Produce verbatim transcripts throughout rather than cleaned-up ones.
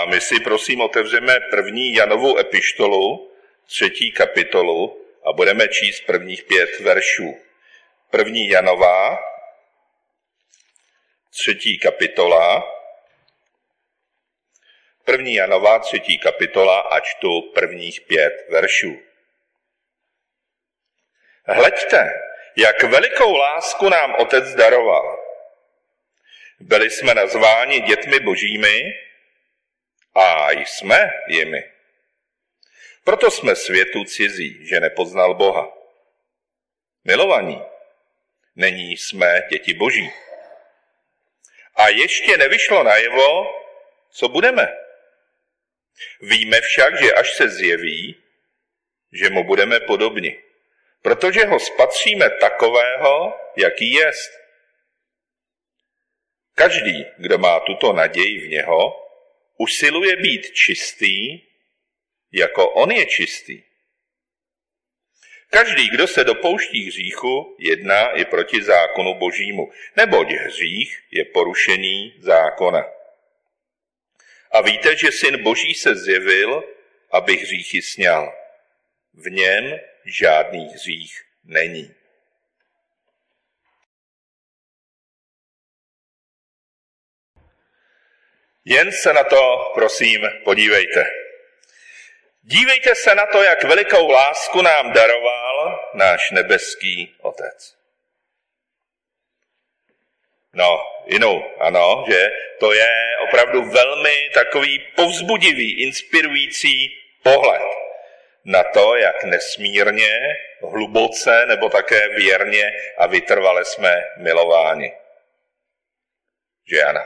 my si prosím otevřeme první Janovu epištolu, třetí kapitolu a budeme číst prvních pět veršů. První Janova, třetí kapitola, první Janova, třetí kapitola a čtu prvních pět veršů. Hleďte, jak velikou lásku nám Otec daroval. Byli jsme nazváni dětmi božími a jsme jimi. Proto jsme světu cizí, že nepoznal Boha. Milovaní, nyní jsme děti boží. A ještě nevyšlo najevo, co budeme. Víme však, že až se zjeví, že mu budeme podobni, protože ho spatříme takového, jaký jest. Každý, kdo má tuto naději v něho, usiluje být čistý, jako on je čistý. Každý, kdo se dopouští hříchu, jedná i proti zákonu božímu, neboť hřích je porušení zákona. A víte, že syn boží se zjevil, aby hříchy sňal. V něm žádný hřích není. Jen se na to, prosím, podívejte. Dívejte se na to, jak velikou lásku nám daroval náš nebeský Otec. No, jinou, ano, že to je opravdu velmi takový povzbudivý, inspirující pohled na to, jak nesmírně, hluboce nebo také věrně a vytrvale jsme milováni. Že Jana?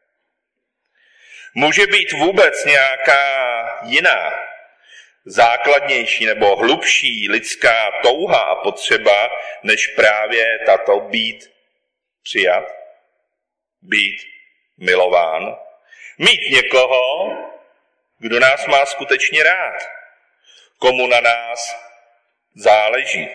Může být vůbec nějaká jiná, základnější nebo hlubší lidská touha a potřeba, než právě tato být přijat, být milován, mít někoho, kdo nás má skutečně rád, komu na nás záleží.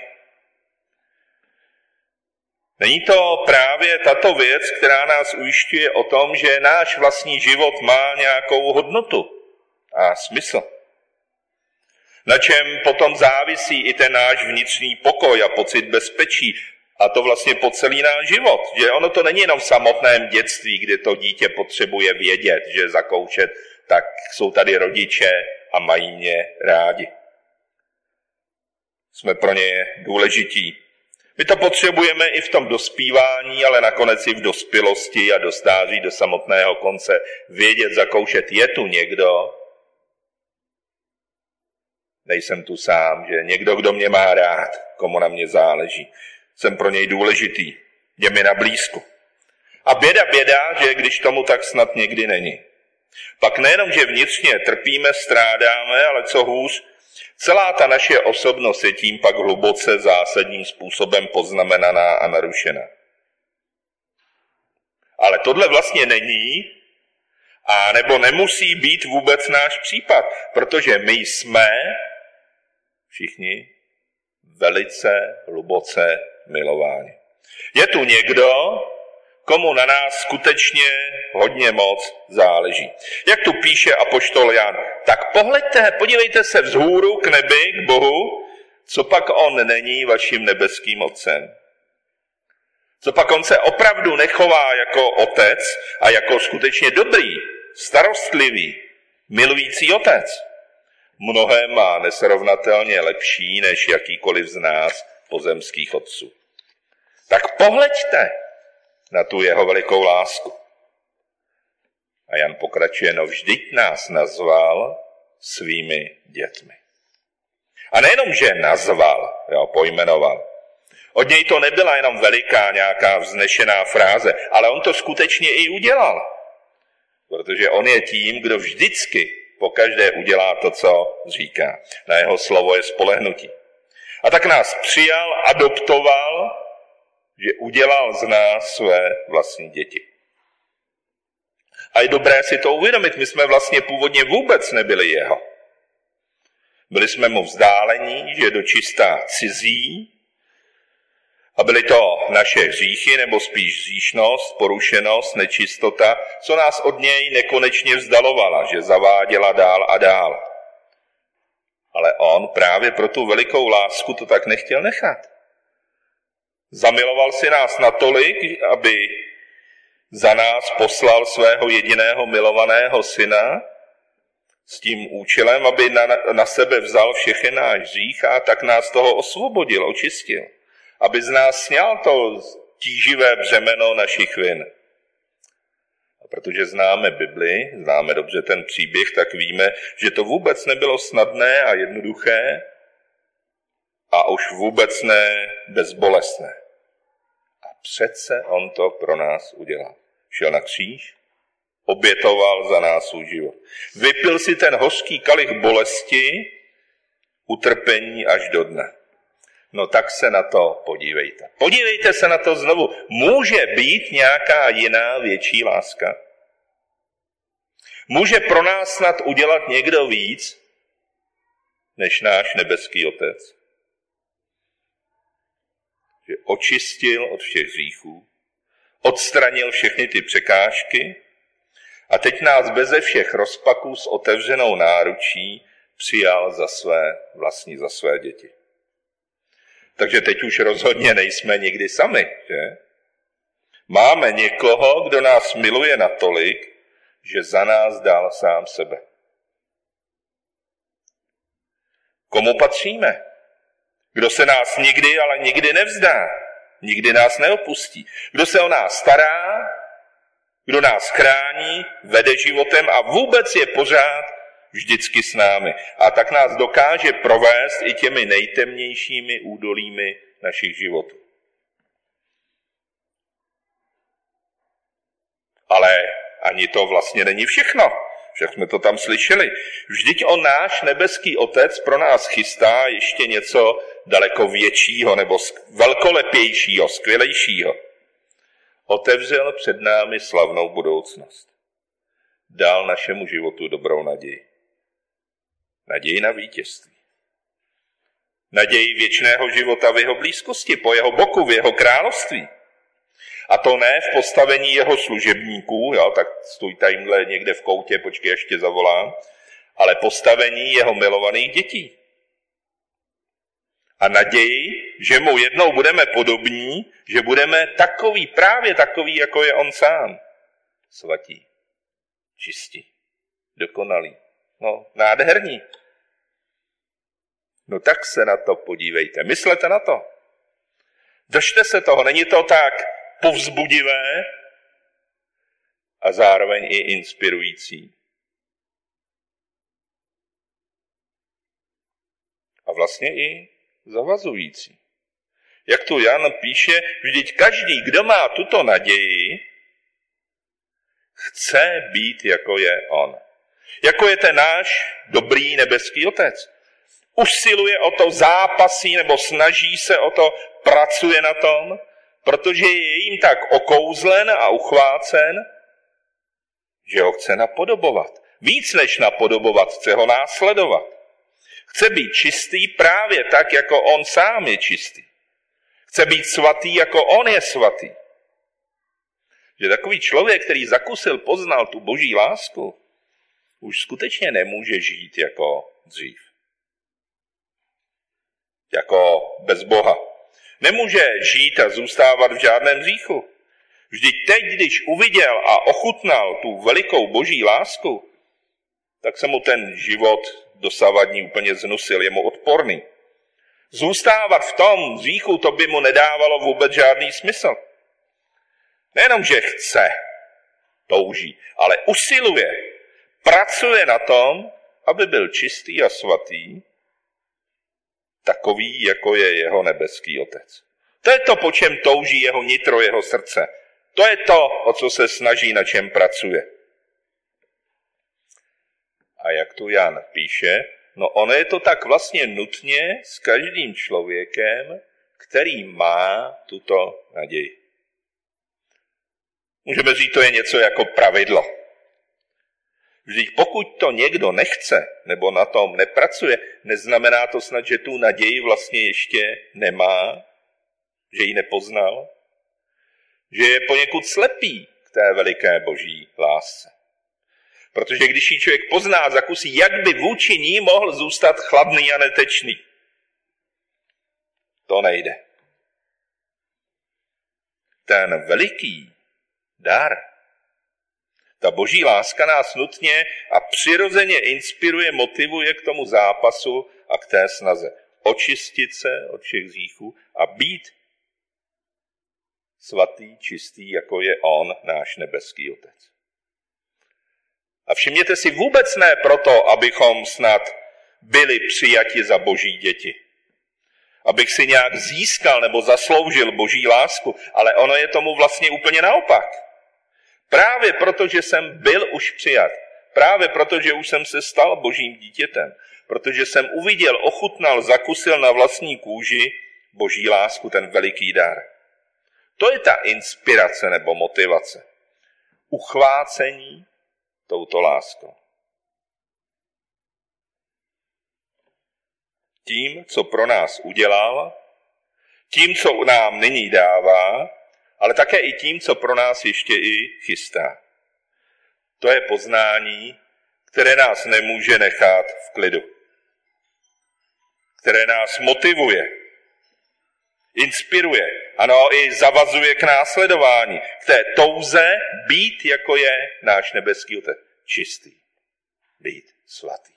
Není to právě tato věc, která nás ujišťuje o tom, že náš vlastní život má nějakou hodnotu a smysl? Na čem potom závisí i ten náš vnitřní pokoj a pocit bezpečí, a to vlastně po celý náš život. Že ono to není jenom v samotném dětství, kdy to dítě potřebuje vědět, že zakoušet, tak jsou tady rodiče a mají mě rádi. Jsme pro ně důležití. My to potřebujeme i v tom dospívání, ale nakonec i v dospělosti a do stáří, do samotného konce. Vědět, zakoušet, je tu někdo, nejsem tu sám, že někdo, kdo mě má rád, komu na mě záleží. Jsem pro něj důležitý, je mi na blízku. A běda, běda, že když tomu tak snad někdy není. Pak nejenom, že vnitřně trpíme, strádáme, ale co hůř, celá ta naše osobnost je tím pak hluboce zásadním způsobem poznamenaná a narušena. Ale tohle vlastně není, a nebo nemusí být vůbec náš případ, protože my jsme všichni velice hluboce milováni. Je tu někdo, komu na nás skutečně hodně moc záleží. Jak tu píše apoštol Jan, tak pohleďte, podívejte se vzhůru k nebi, k Bohu, co pak on není vaším nebeským otcem. Co pak on se opravdu nechová jako otec a jako skutečně dobrý, starostlivý, milující otec. Mnohem a nesrovnatelně lepší než jakýkoliv z nás pozemských otců. Tak pohleďte na tu jeho velikou lásku. A Jan pokračuje, no vždyť nás nazval svými dětmi. A nejenom, že nazval, jo, pojmenoval. Od něj to nebyla jenom veliká nějaká vznešená fráze, ale on to skutečně i udělal. Protože on je tím, kdo vždycky pokaždé udělá to, co říká. Na jeho slovo je spolehnutí. A tak nás přijal, adoptoval, že udělal z nás své vlastní děti. A je dobré si to uvědomit, my jsme vlastně původně vůbec nebyli jeho. Byli jsme mu vzdálení, že dočistá cizí, A byly to naše hříchy, nebo spíš hříšnost, porušenost, nečistota, co nás od něj nekonečně vzdalovala, že zaváděla dál a dál. Ale on právě pro tu velikou lásku to tak nechtěl nechat. Zamiloval si nás natolik, aby za nás poslal svého jediného milovaného syna s tím účelem, aby na, na sebe vzal všechny náš hřích a tak nás toho osvobodil, očistil. Aby z nás sňal to tíživé břemeno našich vin. A protože známe Bibli, známe dobře ten příběh, tak víme, že to vůbec nebylo snadné a jednoduché a už vůbec ne bezbolestné. A přece on to pro nás udělal. Šel na kříž, obětoval za nás svůj život. Vypil si ten hořký kalich bolesti, utrpení až do dne. No tak se na to podívejte. Podívejte se na to znovu. Může být nějaká jiná větší láska? Může pro nás snad udělat někdo víc, než náš nebeský Otec? Že očistil od všech hříchů, odstranil všechny ty překážky a teď nás beze všech rozpaků s otevřenou náručí přijal za své vlastní, za své děti. Takže teď už rozhodně nejsme nikdy sami, že? Máme někoho, kdo nás miluje natolik, že za nás dal sám sebe. Komu patříme? Kdo se nás nikdy, ale nikdy nevzdá. Nikdy nás neopustí. Kdo se o nás stará, kdo nás chrání, vede životem a vůbec je pořád vždycky s námi. A tak nás dokáže provést i těmi nejtemnějšími údolími našich životů. Ale ani to vlastně není všechno. Však jsme to tam slyšeli. Vždyť on náš nebeský Otec pro nás chystá ještě něco daleko většího nebo velkolepějšího, skvělejšího. Otevřel před námi slavnou budoucnost. Dal našemu životu dobrou naději. Naději na vítězství. Naději věčného života v jeho blízkosti, po jeho boku, v jeho království. A to ne v postavení jeho služebníků, jo, tak stůj tadyhle někde v koutě, počkej, až tě zavolám, ale postavení jeho milovaných dětí. A naději, že mu jednou budeme podobní, že budeme takový, právě takový, jako je on sám. Svatí, čistí, dokonalí, no nádherní. No tak se na to podívejte, myslete na to. Držte se toho, není to tak povzbudivé a zároveň i inspirující. A vlastně i zavazující. Jak tu Jan píše, vždyť každý, kdo má tuto naději, chce být, jako je on. Jako je ten náš dobrý nebeský Otec. Usiluje o to, zápasí nebo snaží se o to, pracuje na tom, protože je jim tak okouzlen a uchvácen, že ho chce napodobovat. Víc než napodobovat, chce ho následovat. Chce být čistý právě tak, jako on sám je čistý. Chce být svatý, jako on je svatý. Že takový člověk, který zakusil, poznal tu boží lásku, už skutečně nemůže žít jako dřív. Jako bez Boha. Nemůže žít a zůstávat v žádném hříchu. Vždyť teď, když uviděl a ochutnal tu velikou boží lásku, tak se mu ten život dosavadní úplně znusil, je mu odporný. Zůstávat v tom hříchu, to by mu nedávalo vůbec žádný smysl. Nejenom, že chce, touží, ale usiluje, pracuje na tom, aby byl čistý a svatý, takový, jako je jeho nebeský Otec. To je to, po čem touží jeho nitro, jeho srdce. To je to, o co se snaží, na čem pracuje. A jak tu Jan píše, no ono je to tak vlastně nutně s každým člověkem, který má tuto naději. Můžeme říct, to je něco jako pravidlo. Vždyť pokud to někdo nechce nebo na tom nepracuje, neznamená to snad, že tu naději vlastně ještě nemá, že ji nepoznal, že je poněkud slepý k té veliké boží lásce. Protože když ji člověk pozná, zakusí, jak by vůči ní mohl zůstat chladný a netečný. To nejde. Ten veliký dar, ta boží láska nás nutně a přirozeně inspiruje, motivuje k tomu zápasu a k té snaze. Očistit se od všech hříchů a být svatý, čistý, jako je on, náš nebeský Otec. A všimněte si, vůbec ne proto, abychom snad byli přijati za boží děti. Abych si nějak získal nebo zasloužil boží lásku, ale ono je tomu vlastně úplně naopak. Právě proto, že jsem byl už přijat, právě proto, že už jsem se stal božím dítětem, protože jsem uviděl, ochutnal, zakusil na vlastní kůži boží lásku, ten veliký dar. To je ta inspirace nebo motivace. Uchvácení touto láskou. Tím, co pro nás udělal, tím, co nám nyní dává, ale také i tím, co pro nás ještě i chystá. To je poznání, které nás nemůže nechat v klidu. Které nás motivuje, inspiruje, ano, i zavazuje k následování, k té touze být, jako je náš nebeský Otec, čistý, být svatý.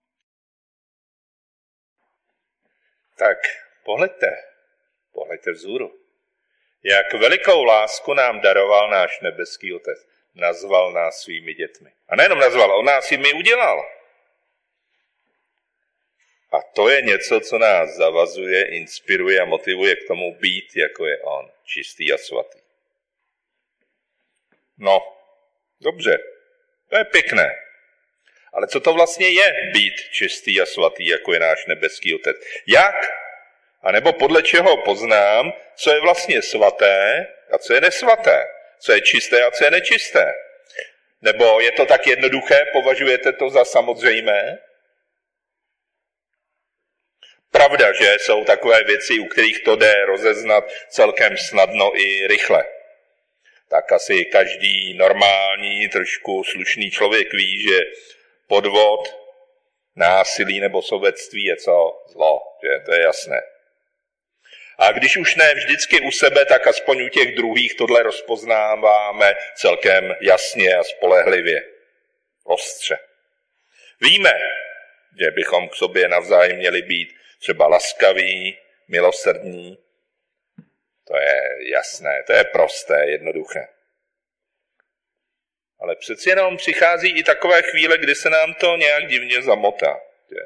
Tak pohleďte, pohleďte vzhůru, jak velikou lásku nám daroval náš nebeský Otec. Nazval nás svými dětmi. A nejenom nazval, on nás jimi udělal. A to je něco, co nás zavazuje, inspiruje a motivuje k tomu být, jako je on, čistý a svatý. No, dobře, to je pěkné. Ale co to vlastně je být čistý a svatý, jako je náš nebeský Otec? Jak? A nebo podle čeho poznám, co je vlastně svaté a co je nesvaté? Co je čisté a co je nečisté? Nebo je to tak jednoduché, považujete to za samozřejmé? Pravda, že jsou takové věci, u kterých to jde rozeznat celkem snadno i rychle. Tak asi každý normální, trošku slušný člověk ví, že podvod, násilí nebo sobectví je co? Zlo, že to je jasné. A když už ne vždycky u sebe, tak aspoň u těch druhých tohle rozpoznáváme celkem jasně a spolehlivě. Ostře. Víme, že bychom k sobě navzájem měli být třeba laskaví, milosrdní. To je jasné, to je prosté, jednoduché. Ale přeci jenom přichází i takové chvíle, kdy se nám to nějak divně zamotá. Že?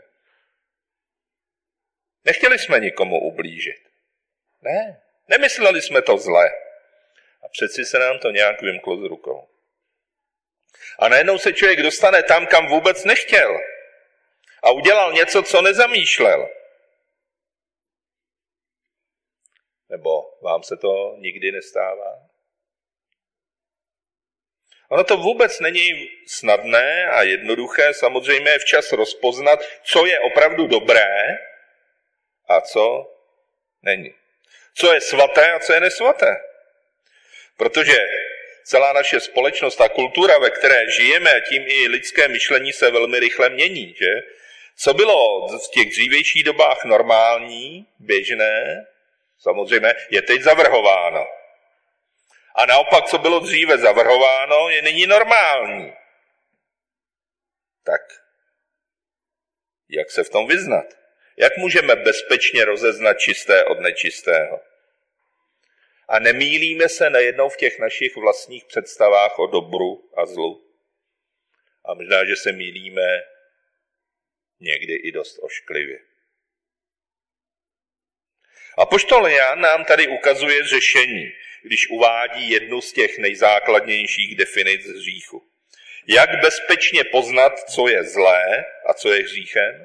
Nechtěli jsme nikomu ublížit. Ne, nemysleli jsme to zle. A přeci se nám to nějak vymklo z rukou. A najednou se člověk dostane tam, kam vůbec nechtěl. A udělal něco, co nezamýšlel. Nebo vám se to nikdy nestává? Ono to vůbec není snadné a jednoduché, samozřejmě je včas rozpoznat, co je opravdu dobré a co není. Co je svaté a co je nesvaté. Protože celá naše společnost a kultura, ve které žijeme, a tím i lidské myšlení se velmi rychle mění. Že? Co bylo v těch dřívějších dobách normální, běžné, samozřejmě je teď zavrhováno. A naopak, co bylo dříve zavrhováno, je nyní normální. Tak, jak se v tom vyznat? Jak můžeme bezpečně rozeznat čisté od nečistého? A nemýlíme se nejednou v těch našich vlastních představách o dobru a zlu. A možná, že se mýlíme někdy i dost ošklivě. Apoštol Jan nám tady ukazuje řešení, když uvádí jednu z těch nejzákladnějších definic hříchu. Jak bezpečně poznat, co je zlé a co je hříchem?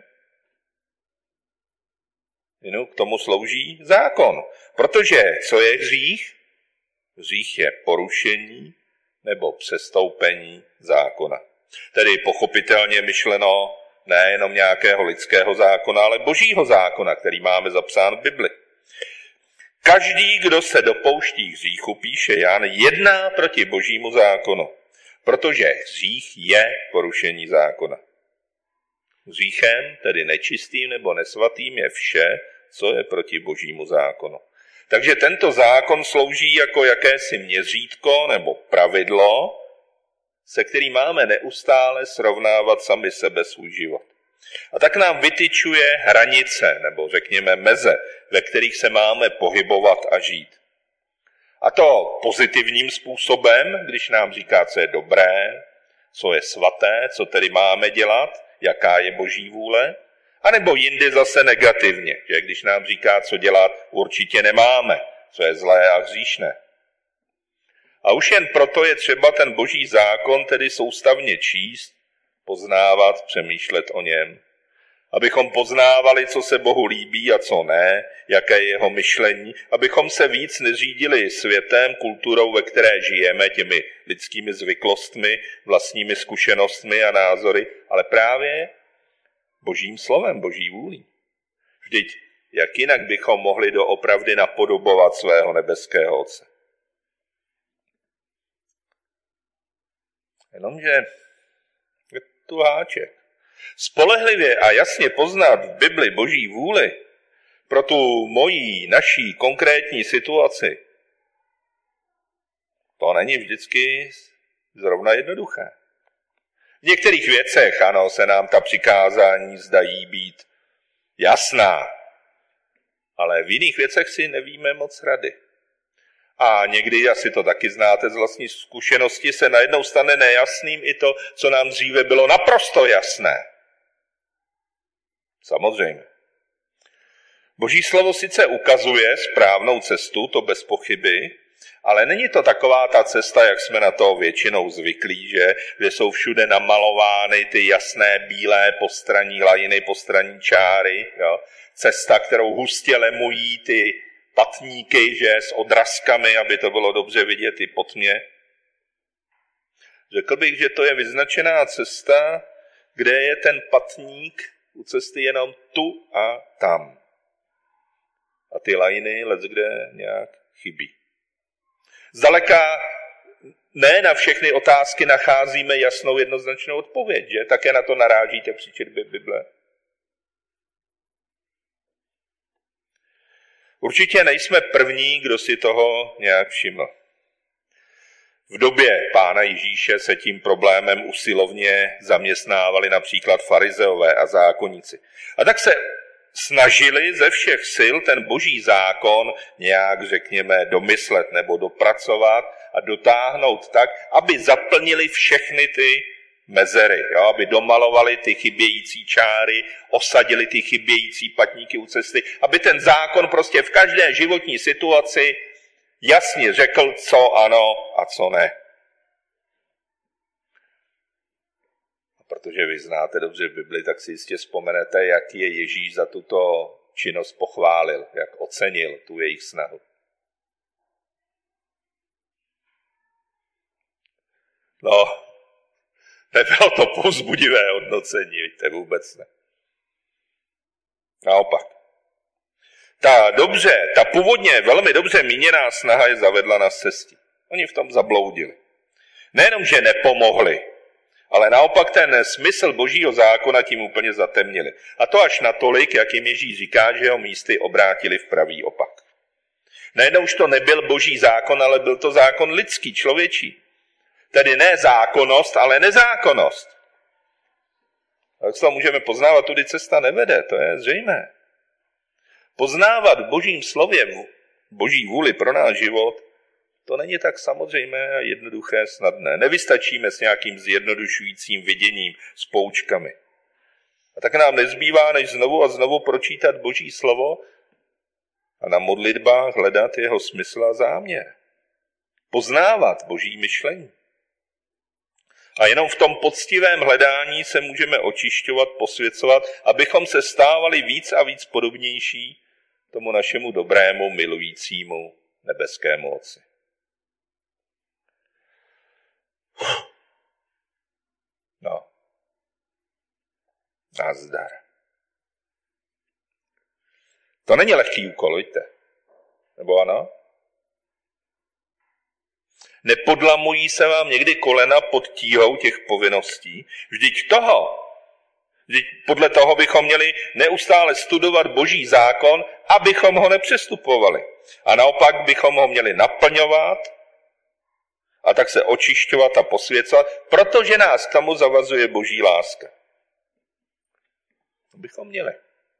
Jenom k tomu slouží zákon. Protože co je hřích? Hřích je porušení nebo přestoupení zákona. Tedy pochopitelně myšleno nejenom nějakého lidského zákona, ale božího zákona, který máme zapsán v Bibli. Každý, kdo se dopouští hříchu, píše Jan, jedná proti božímu zákonu, protože hřích je porušení zákona. Hříchem, tedy nečistým nebo nesvatým, je vše, co je proti božímu zákonu. Takže tento zákon slouží jako jakési měřítko nebo pravidlo, se kterým máme neustále srovnávat sami sebe svůj život. A tak nám vytyčuje hranice, nebo řekněme meze, ve kterých se máme pohybovat a žít. A to pozitivním způsobem, když nám říká, co je dobré, co je svaté, co tedy máme dělat, jaká je boží vůle, anebo jindy zase negativně, že když nám říká, co dělat, určitě nemáme, co je zlé a hříšné. A už jen proto je třeba ten boží zákon tedy soustavně číst, poznávat, přemýšlet o něm. Abychom poznávali, co se Bohu líbí a co ne, jaké je jeho myšlení, abychom se víc neřídili světem, kulturou, ve které žijeme, těmi lidskými zvyklostmi, vlastními zkušenostmi a názory, ale právě božím slovem, boží vůlí. Vždyť jak jinak bychom mohli doopravdy napodobovat svého nebeského Otce. Jenomže je tu háček. Spolehlivě a jasně poznat v Bibli boží vůli pro tu mojí, naší konkrétní situaci, to není vždycky zrovna jednoduché. V některých věcech, ano, se nám ta přikázání zdají být jasná, ale v jiných věcech si nevíme moc rady. A někdy, asi to taky znáte z vlastní zkušenosti, se najednou stane nejasným i to, co nám dříve bylo naprosto jasné. Samozřejmě. Boží slovo sice ukazuje správnou cestu, to bez pochyby, ale není to taková ta cesta, jak jsme na to většinou zvyklí, že, že jsou všude namalovány ty jasné bílé postranní lajiny, postranní čáry. Jo? Cesta, kterou hustě lemují ty patníky, že s odrazkami, aby to bylo dobře vidět i po tmě. Řekl bych, že to je vyznačená cesta, kde je ten patník u cesty jenom tu a tam. A ty lajiny leckde nějak chybí. Zdaleka ne na všechny otázky nacházíme jasnou jednoznačnou odpověď, že? Také na to narážíte při četbě Bible. Určitě nejsme první, kdo si toho nějak všiml. V době Pána Ježíše se tím problémem usilovně zaměstnávali například farizeové a zákonníci. A tak se snažili ze všech sil ten boží zákon nějak, řekněme, domyslet nebo dopracovat a dotáhnout tak, aby zaplnili všechny ty mezery, jo? Aby domalovali ty chybějící čáry, osadili ty chybějící patníky u cesty, aby ten zákon prostě v každé životní situaci jasně řekl, co ano a co ne. A protože vy znáte dobře Bibli, tak si jistě vzpomenete, jak je Ježíš za tuto činnost pochválil, jak ocenil tu jejich snahu. No, nebylo to povzbudivé hodnocení, víte, vůbec ne. Naopak. Ta dobře, ta původně velmi dobře míněná snaha je zavedla na cestě. Oni v tom zabloudili. Nejenom, že nepomohli, ale naopak ten smysl božího zákona tím úplně zatemnili. A to až natolik, jak jim Ježíš říká, že ho místy obrátili v pravý opak. Najednou už to nebyl boží zákon, ale byl to zákon lidský, člověčí. Tedy ne zákonnost, ale nezákonnost. Tak to můžeme poznávat, tudy cesta nevede, to je zřejmé. Poznávat v božím slově boží vůli pro náš život, to není tak samozřejmé a jednoduché, snadné. Nevystačíme s nějakým zjednodušujícím viděním, s poučkami. A tak nám nezbývá, než znovu a znovu pročítat boží slovo a na modlitbách hledat jeho smysl a záměr. Poznávat boží myšlení. A jenom v tom poctivém hledání se můžeme očišťovat, posvěcovat, abychom se stávali víc a víc podobnější tomu našemu dobrému, milujícímu nebeskému Otci. No. Nazdar. To není lehký úkol, víte. Nebo ano? Nepodlamují se vám někdy kolena pod tíhou těch povinností? Vždyť toho, vždyť podle toho bychom měli neustále studovat Boží zákon, abychom ho nepřestupovali. A naopak bychom ho měli naplňovat a tak se očišťovat a posvěcovat, protože nás k tomu zavazuje Boží láska. To bychom měli.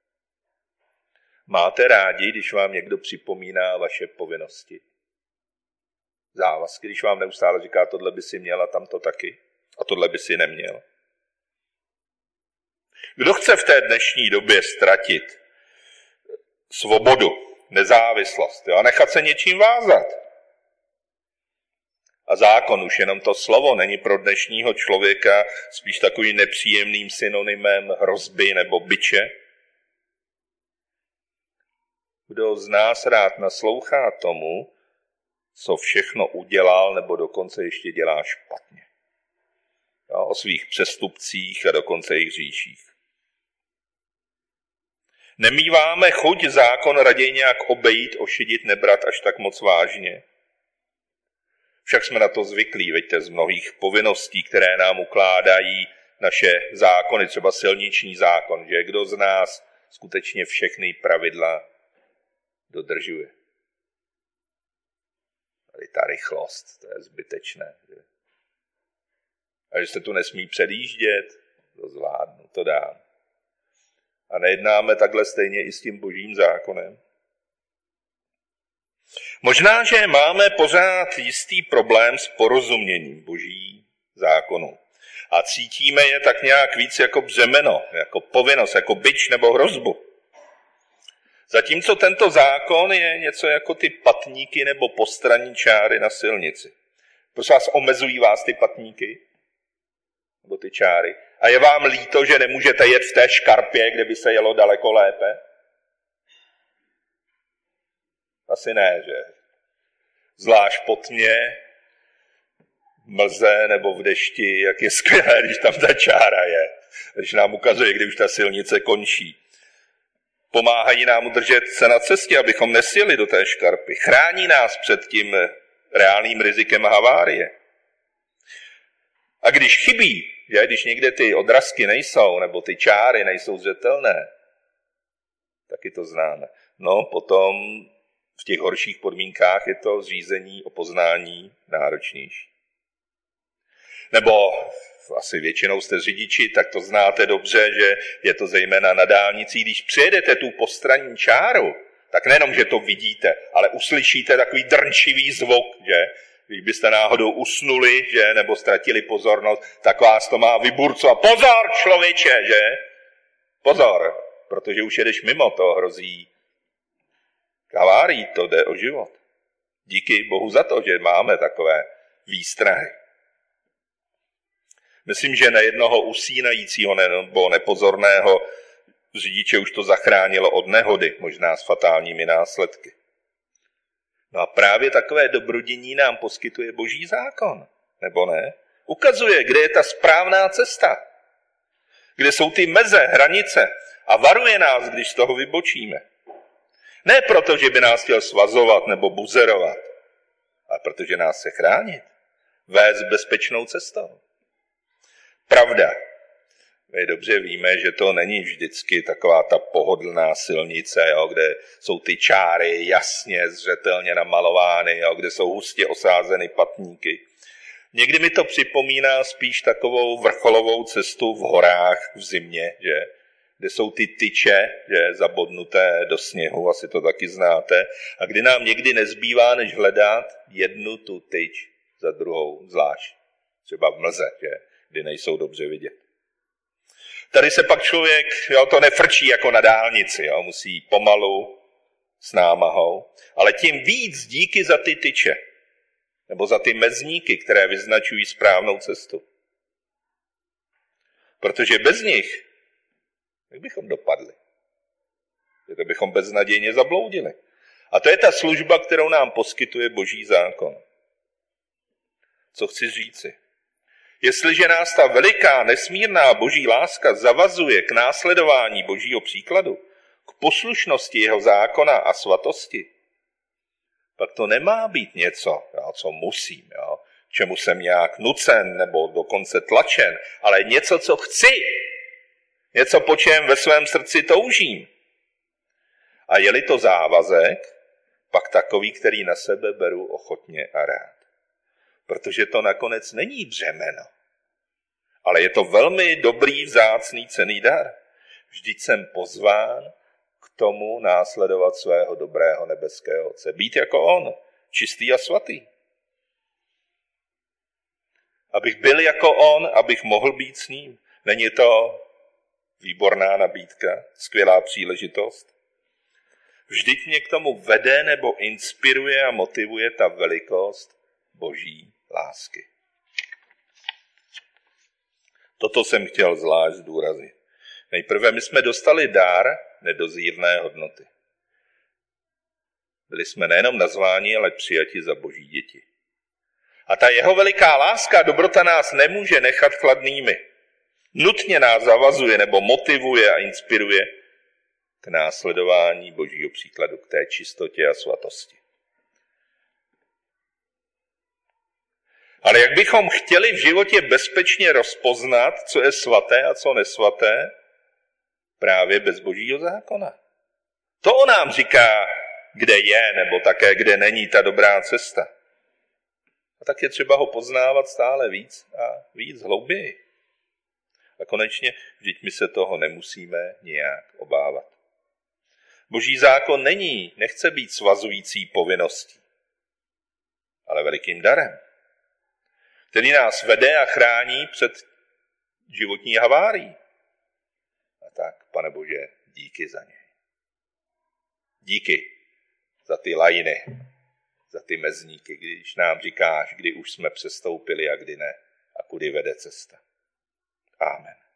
Máte rádi, když vám někdo připomíná vaše povinnosti? Závazky, když vám neustále říká, tohle by si měl a tamto taky, a tohle by si neměl. Kdo chce v té dnešní době ztratit svobodu, nezávislost, jo, a nechat se něčím vázat? A zákon, už jenom to slovo, není pro dnešního člověka spíš takovým nepříjemným synonymem hrozby nebo biče? Kdo z nás rád naslouchá tomu, co všechno udělal, nebo dokonce ještě dělá špatně. Jo, o svých přestupcích a dokonce jejich hříších. Nemíváme chuť zákon raději nějak obejít, ošidit, nebrat až tak moc vážně. Však jsme na to zvyklí, veďte, z mnohých povinností, které nám ukládají naše zákony, třeba silniční zákon, že kdo z nás skutečně všechny pravidla dodržuje. Tady ta rychlost, to je zbytečné. Že? A že se tu nesmí předjíždět, to zvládnu, to dám. A nejednáme takhle stejně i s tím Božím zákonem. Možná, že máme pořád jistý problém s porozuměním Boží zákonu. A cítíme je tak nějak víc jako břemeno, jako povinnost, jako bič nebo hrozbu. Zatímco tento zákon je něco jako ty patníky nebo postranní čáry na silnici. Prosím vás, omezují vás ty patníky? Nebo ty čáry? A je vám líto, že nemůžete jet v té škarpě, kde by se jelo daleko lépe? Asi ne, že? Zvlášť pod mě, v mlze nebo v dešti, jak je skvělé, když tam ta čára je. Když nám ukazuje, kdy už ta silnice končí. Pomáhají nám udržet se na cestě, abychom nesjeli do té škarpy. Chrání nás před tím reálným rizikem havárie. A když chybí, že když někde ty odrazky nejsou, nebo ty čáry nejsou zřetelné, taky to známe. No potom v těch horších podmínkách je to řízení o poznání náročnější. Nebo asi většinou jste řidiči, tak to znáte dobře, že je to zejména na dálnici. Když přijedete tu postranní čáru, tak nejenom, že to vidíte, ale uslyšíte takový drnčivý zvuk, že? Když byste náhodou usnuli, že? Nebo ztratili pozornost, tak vás to má vyburcovat. Pozor, člověče, že? Pozor, protože už jedeš mimo, to hrozí havárií, to jde o život. Díky Bohu za to, že máme takové výstrahy. Myslím, že na jednoho usínajícího nebo nepozorného řidiče už to zachránilo od nehody, možná s fatálními následky. No a právě takové dobrodění nám poskytuje Boží zákon, nebo ne? Ukazuje, kde je ta správná cesta, kde jsou ty meze, hranice a varuje nás, když z toho vybočíme. Ne proto, že by nás chtěl svazovat nebo buzerovat, ale protože nás chce chránit, vést bezpečnou cestou. Pravda. My dobře víme, že to není vždycky taková ta pohodlná silnice, jo, kde jsou ty čáry jasně, zřetelně namalovány, jo, kde jsou hustě osázeny patníky. Někdy mi to připomíná spíš takovou vrcholovou cestu v horách v zimě, že? Kde jsou ty tyče, že, zabodnuté do sněhu, asi to taky znáte, a kdy nám někdy nezbývá, než hledat jednu tu tyč za druhou zvlášť. Třeba v mlze, že? Kdy nejsou dobře vidět. Tady se pak člověk, jo, to nefrčí jako na dálnici, jo, musí pomalu, s námahou, ale tím víc díky za ty tyče, nebo za ty mezníky, které vyznačují správnou cestu. Protože bez nich, jak bychom dopadli? To bychom beznadějně zabloudili. A to je ta služba, kterou nám poskytuje Boží zákon. Co chci říci? Jestliže nás ta veliká, nesmírná Boží láska zavazuje k následování Božího příkladu, k poslušnosti jeho zákona a svatosti, Pak to nemá být něco, jo, co musím, jo, čemu jsem nějak nucen nebo dokonce tlačen, ale něco, co chci. Něco, po čem ve svém srdci toužím. A je-li to závazek, pak takový, který na sebe beru ochotně a rád. Protože to nakonec není břemeno. Ale je to velmi dobrý, vzácný, cenný dar. Vždyť jsem pozván k tomu následovat svého dobrého nebeského Otce. Být jako on, čistý a svatý. Abych byl jako on, abych mohl být s ním. Není to výborná nabídka, skvělá příležitost? Vždyť mě k tomu vede nebo inspiruje a motivuje ta velikost Boží lásky. Toto jsem chtěl zvlášť zdůraznit. Nejprve my jsme dostali dar nedozírné hodnoty. Byli jsme nejenom nazváni, ale přijati za Boží děti. A ta jeho veliká láska, dobrota nás nemůže nechat chladnými. Nutně nás zavazuje nebo motivuje a inspiruje k následování Božího příkladu, k té čistotě a svatosti. Ale jak bychom chtěli v životě bezpečně rozpoznat, co je svaté a co nesvaté, právě bez Božího zákona. To on nám říká, kde je, nebo také kde není ta dobrá cesta. A tak je třeba ho poznávat stále víc a víc hlouběji. A konečně, vždyť my se toho nemusíme nijak obávat. Boží zákon není, nechce být svazující povinností, ale velikým darem, který nás vede a chrání před životní havárií. A tak, Pane Bože, díky za něj. Díky za ty lajiny, za ty mezníky, když nám říkáš, kdy už jsme přestoupili a kdy ne, a kudy vede cesta. Amen.